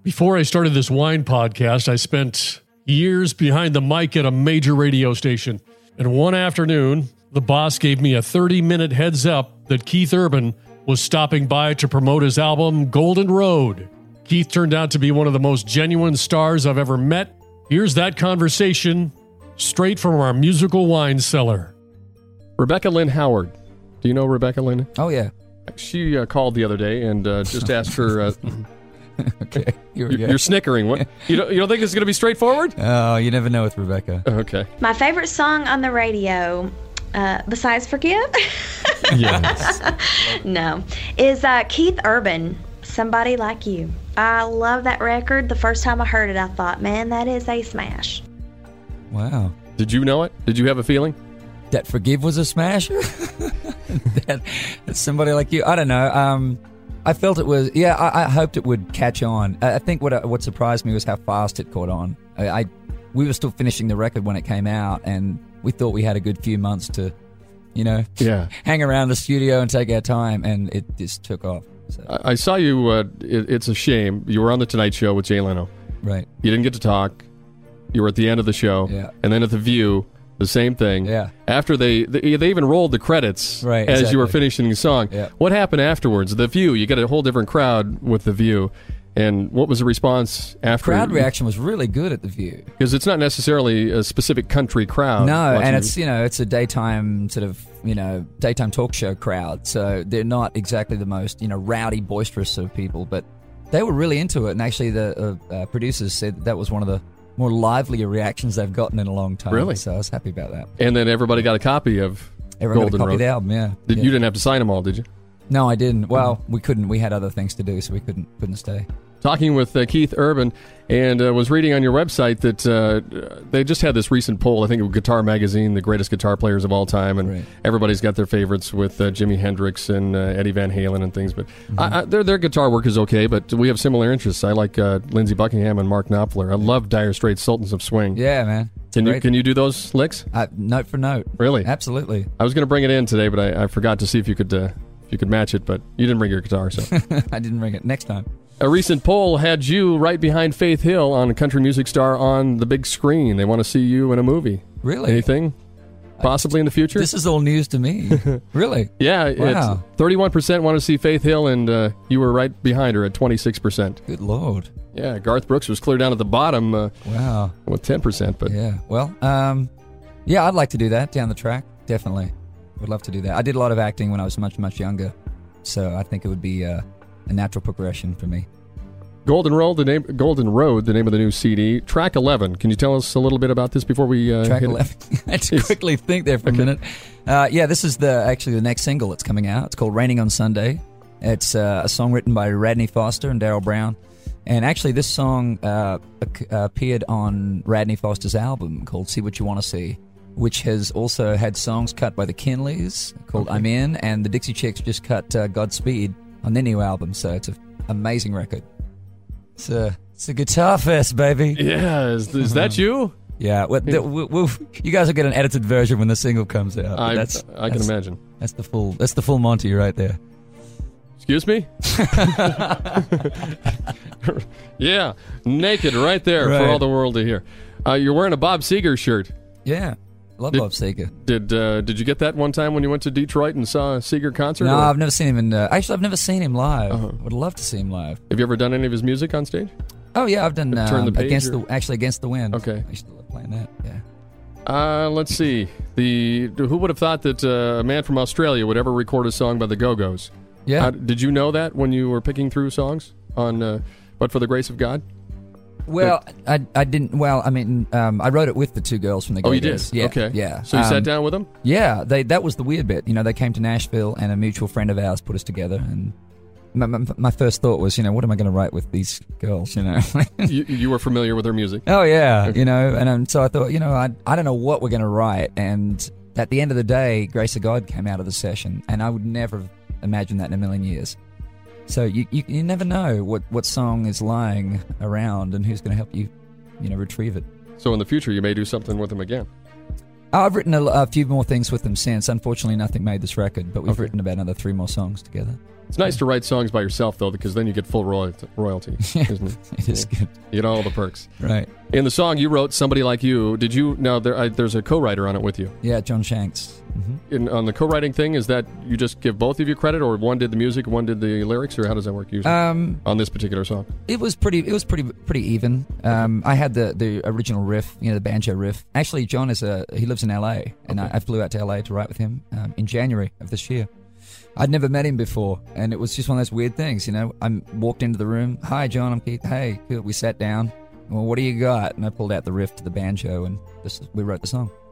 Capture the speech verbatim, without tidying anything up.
Before I started this wine podcast, I spent years behind the mic at a major radio station. And one afternoon, the boss gave me a thirty-minute heads up that Keith Urban was stopping by to promote his album, Golden Road. Keith turned out to be one of the most genuine stars I've ever met. Here's that conversation straight from our musical wine cellar. Rebecca Lynn Howard. Do you know Rebecca Lynn? Oh, yeah. She uh, called the other day and uh, just asked her... Uh, okay, here we you're, go. You're snickering. What? You don't, you don't think it's going to be straightforward? Oh, you never know with Rebecca. Okay. My favorite song on the radio, uh, besides Forgive, Yes. no, is uh, Keith Urban, Somebody Like You. I love that record. The first time I heard it, I thought, man, that is a smash. Wow. Did you know it? Did you have a feeling? That Forgive was a smash? that, that Somebody Like You. I don't know. Um, I felt it was, yeah, I, I hoped it would catch on. I, I think what what surprised me was how fast it caught on. I, I We were still finishing the record when it came out, and we thought we had a good few months to, you know, Yeah. hang around the studio and take our time, and it just took off. So, I, I saw you. Uh, it, it's a shame. You were on The Tonight Show with Jay Leno. right. You didn't get to talk. You were at the end of the show. Yeah. And then at The View, the same thing. Yeah. After they, they, they even rolled the credits Right, as you were exactly. finishing the song. Yeah. What happened afterwards? The View, you got a whole different crowd with The View. And what was the response after? Crowd reaction was really good at The View. Because it's not necessarily a specific country crowd. No, watching and it. it's, you know, it's a daytime sort of, you know, daytime talk show crowd. So they're not exactly the most, you know, rowdy, boisterous sort of people, but they were really into it. And actually the uh, uh, producers said that, that was one of the more livelier reactions they've gotten in a long time. Really? So I was happy about that. And then everybody got a copy of Everyone Golden got a copy Road. of the album, yeah. Did, yeah. You didn't have to sign them all, did you? No, I didn't. Well, we couldn't. We had other things to do, so we couldn't couldn't stay. Talking with uh, Keith Urban, and uh, was reading on your website that uh, they just had this recent poll, I think of Guitar Magazine, the greatest guitar players of all time, and Right. everybody's got their favorites with uh, Jimi Hendrix and uh, Eddie Van Halen and things, but Mm-hmm. I, I, their, their guitar work is okay, but we have similar interests. I like uh, Lindsey Buckingham and Mark Knopfler. I love Dire Straits' Sultans of Swing. Yeah, man. It's Can you great. can you do those licks? Uh, note for note. Really? Absolutely. I was going to bring it in today, but I, I forgot to see if you could uh, if you could match it, but you didn't bring your guitar, so... I didn't bring it. Next time. A recent poll had you right behind Faith Hill on a country music star on the big screen. They want to see you in a movie. Really? Anything? Possibly in the future? This is all news to me. Really? yeah, Wow. it's thirty-one percent want to see Faith Hill, and uh, you were right behind her at twenty-six percent. Good Lord. Yeah, Garth Brooks was clear down at the bottom uh, Wow. with ten percent, but Yeah. Well, um, yeah, I'd like to do that down the track. Definitely. Would love to do that. I did a lot of acting when I was much, much younger. So I think it would be uh, a natural progression for me. Golden Road, the name Golden Road, the name of the new C D. Track eleven. Can you tell us a little bit about this before we uh, Track hit it? eleven. I had to quickly think there for a minute. Uh, yeah, this is the actually the next single that's coming out. It's called Raining on Sunday. It's uh, a song written by Radney Foster and Darryl Brown. And actually, this song uh, ac- appeared on Radney Foster's album called See What You Want to See, which has also had songs cut by the Kinleys called Okay. I'm In, and the Dixie Chicks just cut uh, Godspeed on their new album. So it's an amazing record. It's a, it's a guitar fest, baby. Yeah, is, is that you? Yeah, well, the, we'll, we'll, you guys will get an edited version when the single comes out. but I, that's, I can that's, imagine. That's the full. That's the full Monty right there. Excuse me? Yeah, naked right there Right. for all the world to hear. Uh, you're wearing a Bob Seger shirt. Yeah, love Did- Bob Seger. Did uh, Did you get that one time when you went to Detroit and saw a Seger concert? No, or I've never seen him in. Uh, actually, I've never seen him live. Uh-huh. Would love to see him live. Have you ever done any of his music on stage? Oh yeah, I've done Turn um, the Page against or- the actually against the wind. Okay. I used to love playing that. Yeah. Uh, let's see. The Who would have thought that uh, a man from Australia would ever record a song by the Go-Go's? Yeah. How, did you know that when you were picking through songs on uh, But for the Grace of God? Well, I, I didn't. Well, I mean, um, I wrote it with the two girls from the Oh, you Go-Go's. did? Yeah. Okay. Yeah. So you Um, sat down with them? Yeah, they that was the weird bit. You know, they came to Nashville, and a mutual friend of ours put us together. And my, my, my first thought was, you know, what am I going to write with these girls? You know. you, you were familiar with their music? Oh yeah, Okay. you know, and um, so I thought, you know, I I don't know what we're going to write, and at the end of the day, Grace of God came out of the session, and I would never have imagined that in a million years. So you you, you never know what, what song is lying around and who's going to help you, you know, retrieve it. So in the future, you may do something with them again. I've written a, a few more things with them since. Unfortunately, nothing made this record, but we've Okay. written about another three more songs together. It's nice to write songs by yourself, though, because then you get full royalty, royalty isn't it? It is Yeah. good. You get all the perks. Right. In the song you wrote, Somebody Like You, did you, now there, I, there's a co-writer on it with you. Yeah, John Shanks. hmm In, on the co-writing thing, is that you just give both of you credit, or one did the music, one did the lyrics, or how does that work usually Um, on this particular song? It was pretty. It was pretty pretty even. Um, I had the, the original riff, you know, the banjo riff. Actually, John is a he lives in L A, and I, I flew out to L A to write with him um, in January of this year. I'd never met him before, and it was just one of those weird things, you know. I walked into the room. Hi, John. I'm Keith. Hey, we sat down. Well, what do you got? And I pulled out the riff to the banjo, and this, we wrote the song.